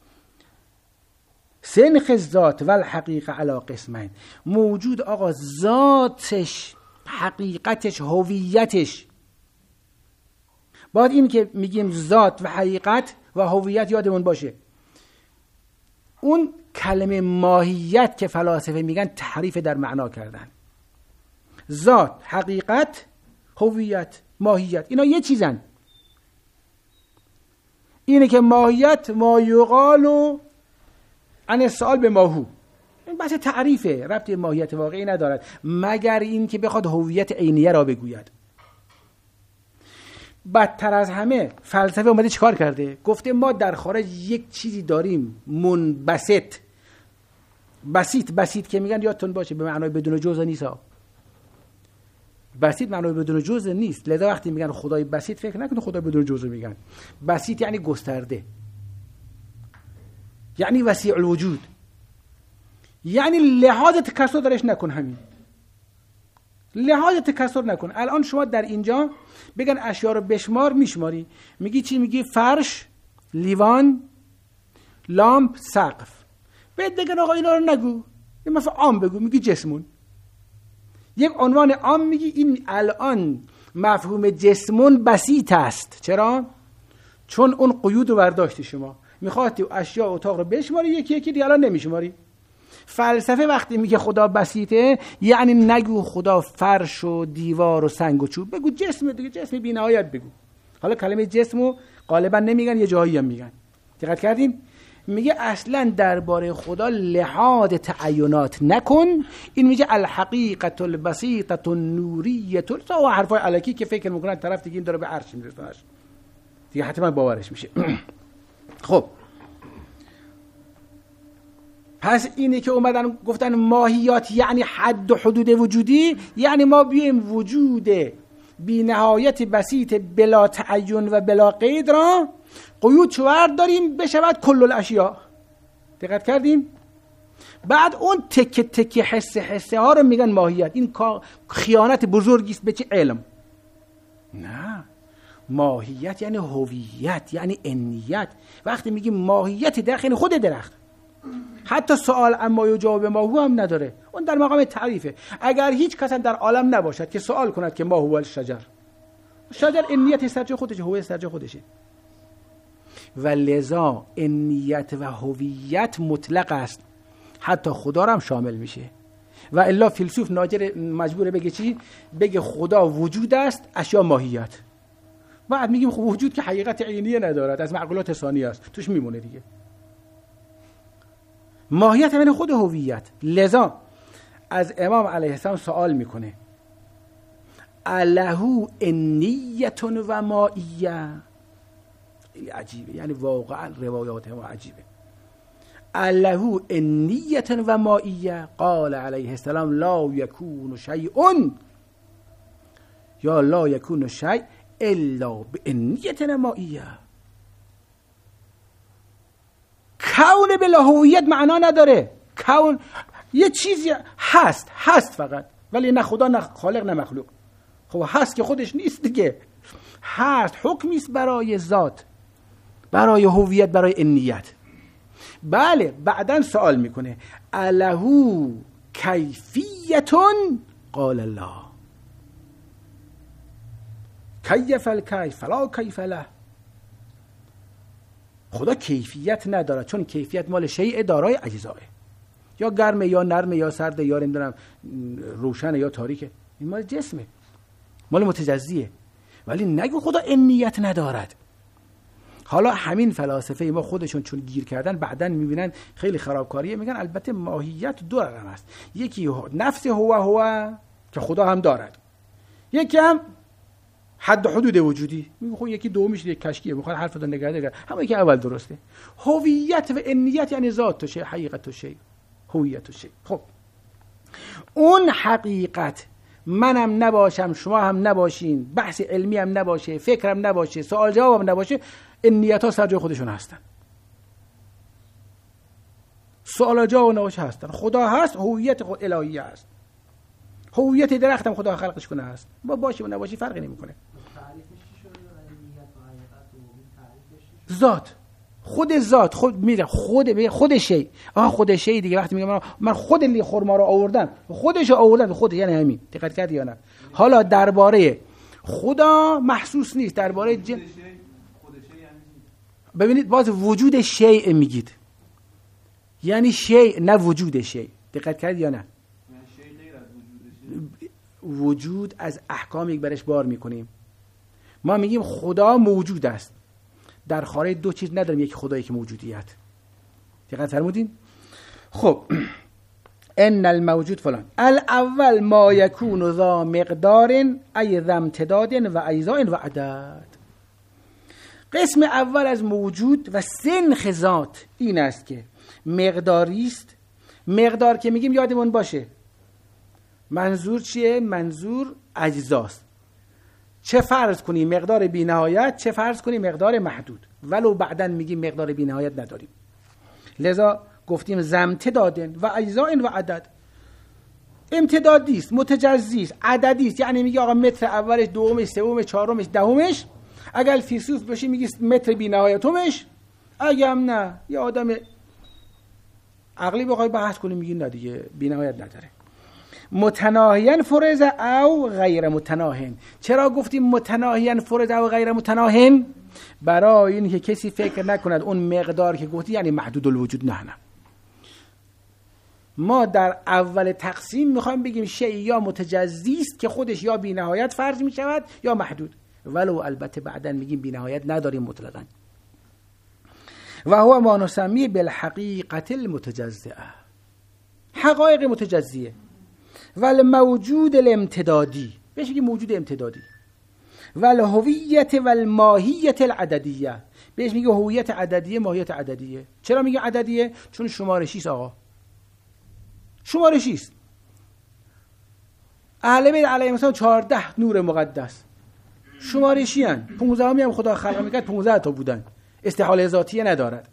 سنخ الذات و الحقیقه علی قسمین. موجود آقا ذاتش، حقیقتش، هویتش، باید این که میگیم ذات و حقیقت و هویت یادمون باشه. اون کلمه ماهیت که فلاسفه میگن تحریف در معنا کردن. ذات، حقیقت، هویت، ماهیت، اینا یه چیزن. اینه که ماهیت ما یقال عن السؤال به ماهو، این بحث تعریفه، ربطی ماهیت واقعی ندارد مگر این که بخواد هویت عینیه را بگوید. بدتر از همه فلسفه اومده چیکار کرده؟ گفته ما در خارج یک چیزی داریم منبسط، بسیط که میگن یادتون باشه به معنای بدون جزء نیست. بسیط معنای بدون جزء نیست. لذا وقتی میگن خدای بسیط فکر نکنید خدای بدون جزء میگن. بسیط یعنی گسترده، یعنی وسیع الوجود، یعنی لحاظ تکثر درش نکن. همین لحاظ تکثر نکن. الان شما در اینجا بگن اشیا رو بشمار، میشماری. میگی چی؟ میگی فرش، لیوان، لامپ، سقف. بعد بگن آقا اینا رو نگو، این مثلا عام بگو. میگی جسمون، یک عنوان عام میگی. این الان مفهوم جسمون بسیط است. چرا؟ چون اون قیود رو برداشتی شما. میخواد اشیا اتاق رو بشماری یکی یکی، دیگه الان نمیشماری. فلسفه وقتی میگه خدا بسیطه یعنی نگو خدا فرش و دیوار و سنگ و چوب، بگو جسم دیگه، جسم بی نهایت بگو. حالا کلمه جسمو غالبا نمیگن، یه جایی هم میگن. دقت کردین؟ میگه اصلا درباره خدا لحاظ تعینات نکن. این میگه الحقیقت البسیطه النوریه تا حرفای الکی که فکر میکنن طرف دیگه این داره به عرش میرسونش دیگه حتما باورش میشه. خب پس اینه که اومدن گفتن ماهیات یعنی حد و حدود وجودی، یعنی ما بیایم وجود بی نهایت بسیط بلا تعین و بلا قید را قیود شوار داریم بشود کل الاشیاء. دقت کردیم؟ بعد اون تکه تکه حسه ها رو میگن ماهیت. این خیانت بزرگی است به چه علم. نه، ماهیت یعنی هویت، یعنی انیت. وقتی میگیم ماهیت داخل خود درخت، حتی سوال اما یجاب ما هو هم نداره، اون در مقام تعریفه. اگر هیچ کس در عالم نباشد که سوال کند که ما هو الشجر، شجر انیت سرجه خودشه، هویت سرجه خودشه. و لذا انیت و هویت مطلق است، حتی خدا را هم شامل میشه. و الا فیلسوف ناجر مجبوره بگه چی؟ بگه خدا وجود است، اشیا ماهیت. بعد میگیم خب وجود که حقیقت عینیه ندارد، از معقولات ثانیه است، توش میمونه دیگه. ماهیت یعنی خود هویت. لذا از امام علیه السلام سوال میکنه الهو انیت و مائیه. عجیبه، یعنی واقعا روایات ما عجیبه. الهو انیت و مائیه قال علیه السلام لا یکون شیء یا لا یکون شیء الا بانیت مائیه. کون بلا هویت معنا نداره. کون یه چیزی هست فقط، ولی نه خدا نه خالق نه مخلوق. خب هست که خودش نیست دیگه، هست حکمی است برای ذات، برای هویت، برای انیت. بله بعدن سوال میکنه الهو کیفیتون قال الله کیف الکیف فلا کیف له. خدا کیفیت نداره، چون کیفیت مال شیء دارای اجزاه، یا گرمه یا نرمه یا سرده یا نمیدونم روشنه یا تاریکه. این مال جسمه، مال متجزیه. ولی نگو خدا انیت ندارد. حالا همین فلاسفه ما خودشون چون گیر کردن بعدن میبینن خیلی خرابکاریه، میگن البته ماهیت دو رقم است، یکی نفس هو که خدا هم دارد، یکی هم حد حدود وجودی. میگه خب یکی دومیش یک کشکیه، میخواد حرف رو نگه همه که اول درسته. هویت و انیت یعنی ذات و شی، حقیقت و شی، هویت و شی. خب اون حقیقت منم نباشم، شما هم نباشین، بحث علمی هم نباشه، فکرم نباشه، سوال جواب هم نباشه، انیت ها سر جای خودشون هستن، سوال جواب نباشه هستن. خدا هست، هویت الهی هست، هویت درخت هم خدا خلقش کنه هست. با باشه و نباشی فرقی نمیکنه. ذات، خود ذات، خود میگه خود شی. خود شی دیگه وقتی میگم من خود لی خرما رو آوردم، خودش رو آوردم، خود یعنی همین. دقت کردی یا نه؟ حالا درباره خدا محسوس نیست، درباره خود شی یعنی ببینید باز وجود شیء میگید، یعنی شیء نه وجود شیء. دقت کردی یا نه؟ وجود از احکام یک برش بار میکنیم. ما میگیم خدا موجود است، در خارج دو چیز نداریم، یک خدایی که موجودیت. دقت فرمودین؟ خب ان الموجود فلان الاول ما یکون ذا مقدار ای ذا امتداد و اجزاء و عدد. قسم اول از موجود و سنخ ذات این است که مقداری است. مقدار که میگیم یادمون باشه منظور چیه؟ منظور اجزاست. چه فرض کنی مقدار بی نهایت، چه فرض کنی مقدار محدود، ولو بعدن میگیم مقدار بی نهایت نداریم. لذا گفتیم زمتدادن و اجزاء و عدد. امتدادی است، متجزی است، عددی است. یعنی میگه آقا متر اولش، دومش، سومش، چهارمش، دهمش. اگر فیلسوف باشی میگی متر بی نهایتمش. اگه هم نه یه آدم عقلی بخوای بحث کنی میگی نه دیگه بی نهایت نداره. متناهیاً فرض او غیر متناهن. چرا گفتیم متناهیاً فرض او غیر متناهن؟ برای این که کسی فکر نکند اون مقدار که گفتی یعنی محدود الوجود. نه ما در اول تقسیم میخوایم بگیم شیء یا متجزی است که خودش یا بی نهایت فرض میشود یا محدود، ولو البته بعداً میگیم بی نهایت نداریم مطلقاً. و هو ما نسمی بالحقیقت المتجزئه، حقایق متجزیه. ول موجود الامتدادی، بهش میگه موجود امتدادی. ول هویت ول ماهیت العددیه، بهش میگه هویت عددیه، ماهیت عددیه. چرا میگه عددیه؟ چون شمارشی است آقا، شمارشی است. اهل بیت علیهم السلام 14 نور مقدس شمارشی ان، 15 هم خدا خلق میکرد 15 تا بودن، استحاله ذاتیه ندارد.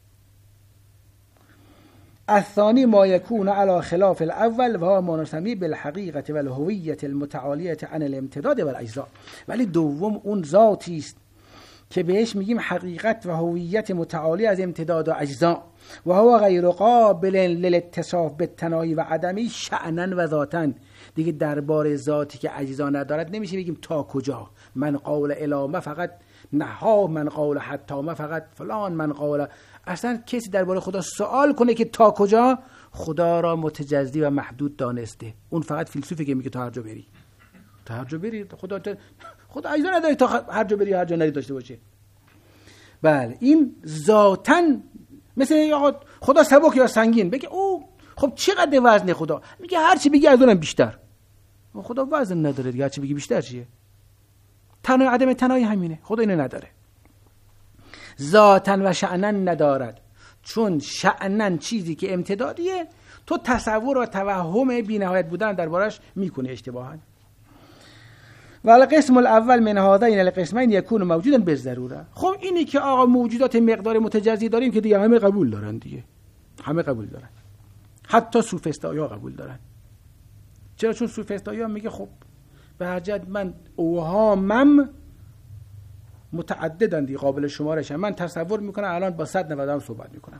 الثانی ما یکون علی خلاف الاول و هو ما نسمی بالحقیقت و الهویت المتعالیه عن الامتداد و الاجزاء. ولی دوم اون ذاتی است که بهش میگیم حقیقت و هویت متعالی از امتداد و اجزاء و هو غیر قابل للاتصاف بالتناهی و عدمی شأنا و ذاتا. دیگه درباره ذاتی که اجزا ندارد نمیشه بگیم تا کجا، من قول الامه فقط نها، من قول حتی ما فقط فلان، من قول. اصلا کسی درباره خدا سوال کنه که تا کجا، خدا را متجزی و محدود دانسته. اون فقط فیلسوفی که میگه تا هر جا بری، تا هر جا بری. خدا اجزا نداره تا هر جا بری هر جا نری داشته باشه. بله این ذاتاً مثل آقا خدا سبک یا سنگین، بگه او خب چقدر وزن خدا، میگه هر چی بگی از اونم بیشتر. خدا وزن نداره دیگه، هر چی بگی بیشتر چیه؟ تنها عدم تنهایی همینه، خدا اینو نداره. ذاتاً و شأناً ندارد، چون شأناً چیزی که امتدادیه تو تصور و توهم بی‌نهایت بودن دربارش میکنه اشتباهاً. و القسم الاول من هذین القسمین یکون موجودا بالضروره. خب اینی که آقا موجودات مقدار متجزی داریم که دیگه همه قبول دارن، دیگه همه قبول دارن، حتی سوفسطائی‌ها قبول دارن. چرا؟ چون سوفسطائی‌ها میگه خب به هر جهت من اوهامم متعددن دیگه، قابل شمارشن. من تصور میکنم الان با 100 نفر صحبت میکنم،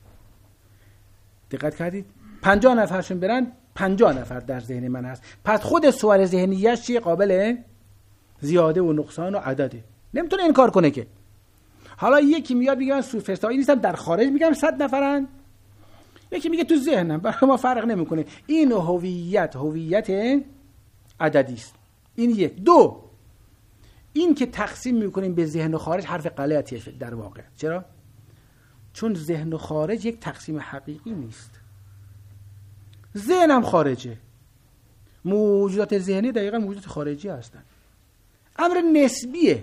دقت کردید؟ 50 نفرشون برن 50 نفر در ذهن من هست. پس خود صور ذهنیش چیه؟ قابل زیاده و نقصان و عدده، نمیتونه انکار کنه که. حالا یکی میاد میگه من سوفسطایی نیستم، در خارج میگم 100 نفرن، یکی میگه تو ذهنم، برای ما فرق نمیکنه. این هویت عددی است. این یک. دو، این که تقسیم میکنیم به ذهن و خارج حرف غلطیه در واقع. چرا؟ چون ذهن و خارج یک تقسیم حقیقی نیست. ذهن هم خارجه، موجودات ذهنی دقیقا موجودات خارجی هستن. امر نسبیه،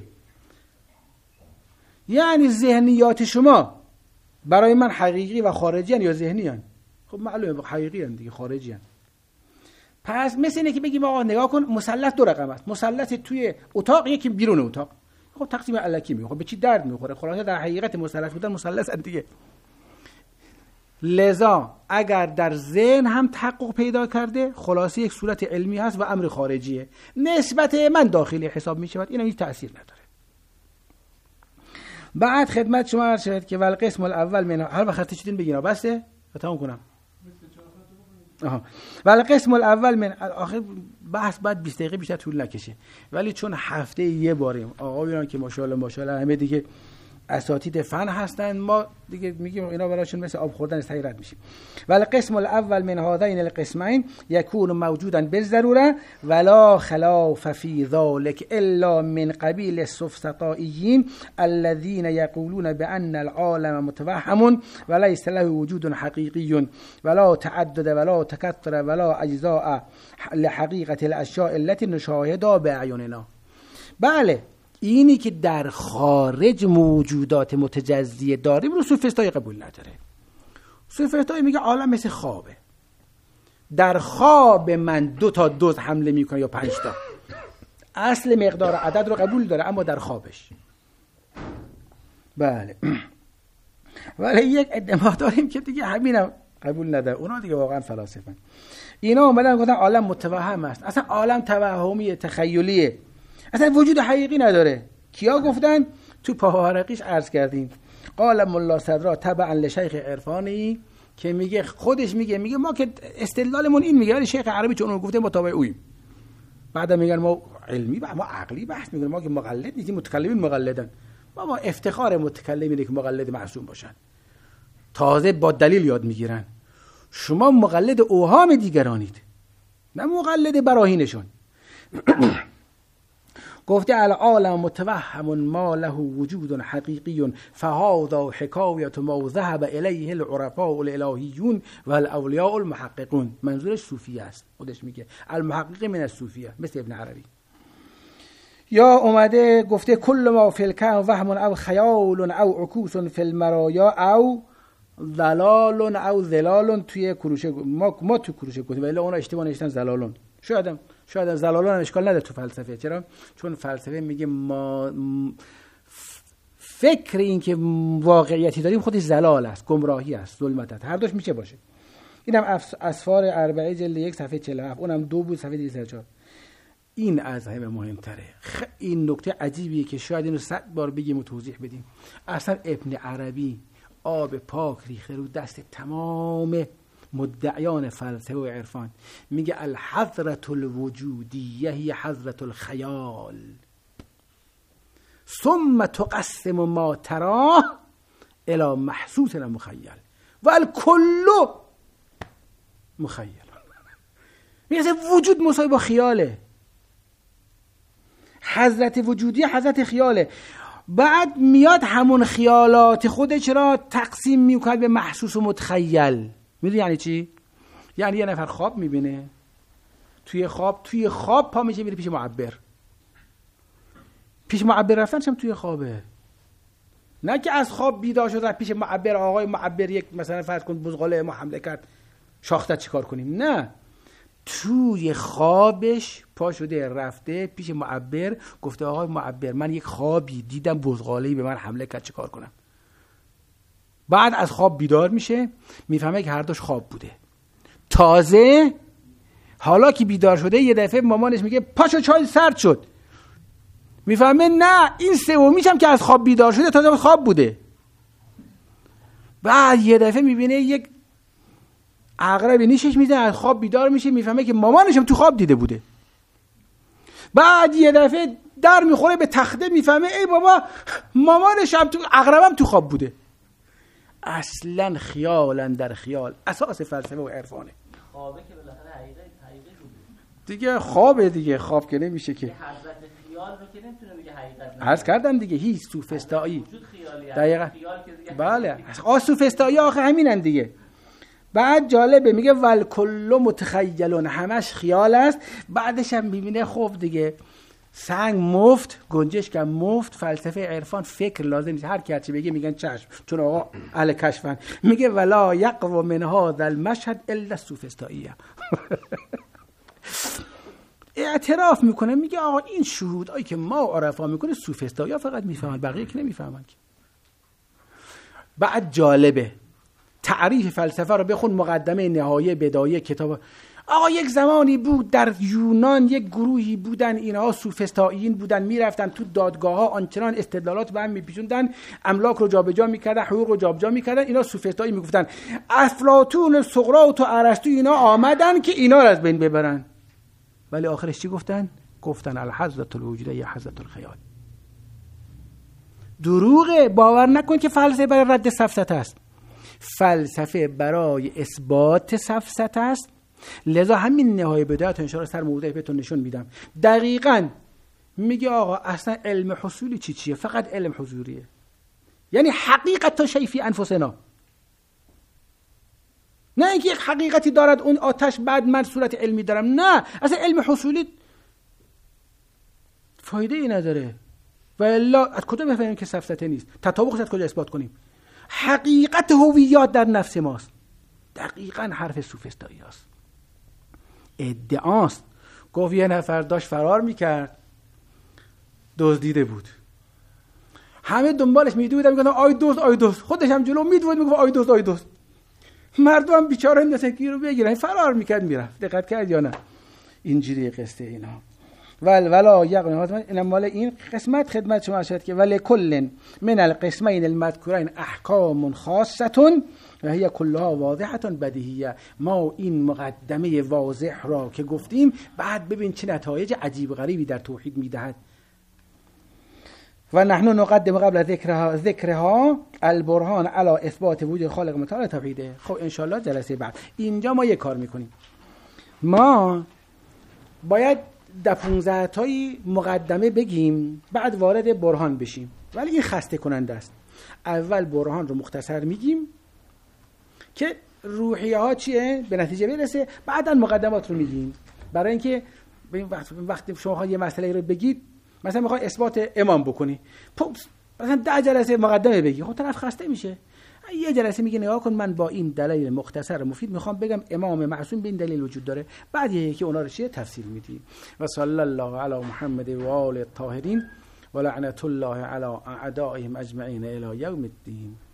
یعنی ذهنیات شما برای من حقیقی و خارجی هن یا ذهنی هن؟ خب معلومه حقیقی هن دیگه، خارجی هن. پس مثل اینه که بگیم آقا نگاه کن مثلث 2 رقم است، مثلث توی اتاق یکی بیرون اتاق. خب تقسیم الکی میگه، خب به چی درد میخوره؟ خلاصه در حقیقت مثلث بودن مثلث دیگه. لذا اگر در ذهن هم تحقق پیدا کرده، خلاصه یک صورت علمی هست و امر خارجیه، نسبت من داخلی حساب میشود، این هیچ تأثیر نداره. بعد خدمت شما عرض شد که والقسم الاول من هر وقت چیتین بگینا بسه تمام کنم. والقسم الاول من آخر بحث بعد 20 دقیقه بیشتر طول نکشه، ولی چون هفته یه باریم آقایون که ماشاءالله همه دیگه اساتید فن هستن، ما دیگه میگیم اینا براشون مثل آب خوردن است، حیرت میشیم. والقسم الاول من هذین القسمین یکون موجودا بالضروره ولا خلاف فی ذلك الا من قبیل السفسطائیین الذين یقولون بان العالم متوهم وليس له وجود حقیقی ولا تعدد ولا تکثر ولا اجزاء لحقیقه الاشیاء التي نشاهدها باعیننا. بله، اینی که در خارج موجودات متجزیه داریم رو سوفسطایی قبول نداره. سوفسطایی میگه عالم مثل خوابه، در خواب من 2 تا دوز حمله میکنه یا 5 تا. اصل مقدار عدد رو قبول داره اما در خوابش. بله. ولی یک ادعا داریم که دیگه همینم قبول نداره، اونا دیگه واقعا فلاسفن. اینا اومدن گفتن عالم متوهم است، اصلا عالم توهمیه، تخیلیه، اصلا وجود حقیقی نداره. کیا گفتن؟ تو پاهارقیش عرض کردیم. قال ملا صدرا تبعا لشیخ عرفانی، که میگه خودش میگه ما که استدلالمون این میگه، ولی شیخ عربی چون اون گفته ما تابع اویم. بعدا میگن ما علمی ما عقلی بحث میکنیم، ما که مقلد نیستیم، متکلمین مقلدن. ما افتخار متکلمینه که مقلد معصوم باشن، تازه با دلیل یاد میگیرن. شما مقلد اوهام دیگرانید، نه مقلد براهینشون. گفته العالم متوهم ما له وجود حقیقی فهذا حکایت ما ذهب الیه العرفاء الالهیون و الاولیاء المحققون. منظورش صوفیه است. خودش میگه المحقق من الصوفیه، مثل ابن عربی. یا اومده گفته کل ما فی الکون وهم او خیال او عکوس فی المرایا او ضلال او ظلال. توی کروشه ما تو کروشه گفتیم ولی اونا اشتباه نوشتن ضلالون. شاید ضلالون هم اشکال نداره تو فلسفه. چرا؟ چون فلسفه میگه ما فکر این که واقعیتی داریم خودش ضلال است، گمراهی است، ظلمت است. هر دوش میشه باشه. اینم اسفار 4 جلد 1 صفحه 47، اونم 2 بود صفحه 204. این از همه مهمتره. این نکته عجیبیه که شاید اینو 100 بار بگیم و توضیح بدیم. اصلا ابن عربی آب پاک ریخته رو دست تمام مدعیان فلسفه و عرفان. میگه الحضرة الوجودیه هی حضرة الخیال ثم تقسم ما تراه الى محسوس مخیل و الکل مخیل. میگه وجود مساوی با خیاله. حضرت وجودیه حضرت خیاله. بعد میاد همون خیالات خودش را تقسیم میکنه به محسوس و متخیل. میدونی یعنی چی؟ یعنی یه نفر خواب میبینه، توی خواب پا میشه میره پیش معبر. پیش معبر رفتنش هم توی خوابه، نه که از خواب بیدار شد رفت پیش معبر. آقای معبر یک مثلا فرض کن بزغاله ما حمله کرد، شاخته چیکار کنیم؟ نه، توی خوابش پا شده رفته پیش معبر، گفته آقای معبر من یک خوابی دیدم بزغاله‌ای به من حمله کرد، چیکار کنم؟ بعد از خواب بیدار میشه، میفهمه که هر دوش خواب بوده. تازه حالا که بیدار شده یه دفعه مامانش میگه پاشو چای سرد شد، میفهمه نه این سومیش هم که از خواب بیدار شده تازه خواب بوده. بعد یه دفعه میبینه یک عقرب نیشش میزنه، از خواب بیدار میشه، میفهمه که مامانش هم تو خواب دیده بوده. بعد یه دفعه در میخوره به تخته، میفهمه ای بابا مامانش هم تو عقربم تو خواب بوده. اصلا خیالن در خیال اساس فلسفه و عرفانه. خوابه که بالاخره حقیقت بوده دیگه. خوابه دیگه، خواب که نمیشه که. حضرت خیال رو که نمیتونه بگه حقیقت. عرض کردم دیگه هیچ سوفسطایی. وجود خیالی. دقیقاً. بله. سوفسطایی آخه همینن دیگه. بعد جالبه میگه ول کل متخیلون، همش خیال است. بعدش هم میبینه خب دیگه سنگ مفت، گنجشک هم مفت. فلسفه عرفان فکر لازم نیست، هر کی هرچی بگه میگن چشم، چون آقا اهل کشفن. میگه ولا یقو من هذا المشهد الا السوفسطائیه. اعتراف میکنه، میگه آقا این شهودایی که ما عرفا میکنه سوفسطائی‌ها فقط میفهمن، بقیه که نمیفهمن. بعد جالبه تعریف فلسفه رو بخون، مقدمه نهایه بدایه کتاب. آقا یک زمانی بود در یونان یک گروهی بودن، اینها سوفسطائیین بودن، میرفتن تو دادگاه ها آنچنان استدلالات به هم میپیچوندن، املاک رو جابجا میکردن، حقوق رو جابجا میکردن. اینا سوفسطایی میگفتن افلاطون، سقراط و ارسطو اینا آمدن که اینا رو از بین ببرن. ولی آخرش چی گفتن؟ گفتن الحضرة الوجودیه یا حضرة الخیال. دروغه. باور نکن که فلسفه برای رد سفسطه است. فلسفه برای اثبات سفسطه است. لذا همین نهایه بدایت انشاءالله سر موضوع بهتون نشون میدم. دقیقاً میگه آقا اصلا علم حصولی چیه؟ فقط علم حضوریه. یعنی حقیقت تا شیء فی انفسنا، نه اینکه یک حقیقتی دارد اون آتش بعد من صورت علمی دارم. نه، اصلا علم حصولی فایده ای نداره. و الا از کجا بفهمیم که سفسطه نیست؟ تطابقش از کجا اثبات کنیم؟ حقیقت هویات در نفس ماست. دقیقاً حرف سوفسطایی است. ادعاست. گفت یه نفر داشت فرار میکرد، دزدیده بود، همه دنبالش میدویدن، میگفتن آی دزد آی دزد، خودش هم جلو میدوید میگفت آی دزد آی دزد. مردم هم بیچاره اندازن که رو بگیرن، فرار میکرد میرفت. دقت کرد یا نه؟ اینجوری قصه اینا. ولا یقن این مال این قسمت خدمت شما شد که ولی کل من القسمین المذکورین احکام خاصه و هی کلها واضحه بدیهیه. ما این مقدمه واضح را که گفتیم، بعد ببین چه نتایج عجیب غریبی در توحید میدهد. و نحن نقدم قبل ذکرها البرهان علی اثبات وجود خالق متعال توحیده. خب ان شاء الله جلسه بعد اینجا ما یه کار میکنیم. ما باید 15 تایی مقدمه بگیم بعد وارد برهان بشیم، ولی این خسته کننده است. اول برهان رو مختصر میگیم که روحیه ها چیه به نتیجه برسه، بعدا مقدمات رو میگیم. برای اینکه وقتی شما یه مسئله رو بگید، مثلا میخوای اثبات امام بکنی، مثلا 10 جلسه مقدمه بگی، خب طرف خسته میشه. یه جلسه میگه نگاه کن من با این دلیل مختصر مفید میخوام بگم امام معصوم به این دلیل وجود داره، بعد یکی اونا رو چیه تفسیر میدی. و صلی الله علی محمد و آل الطاهرین و لعنت الله علی اعدائهم اجمعین الی یوم الدین.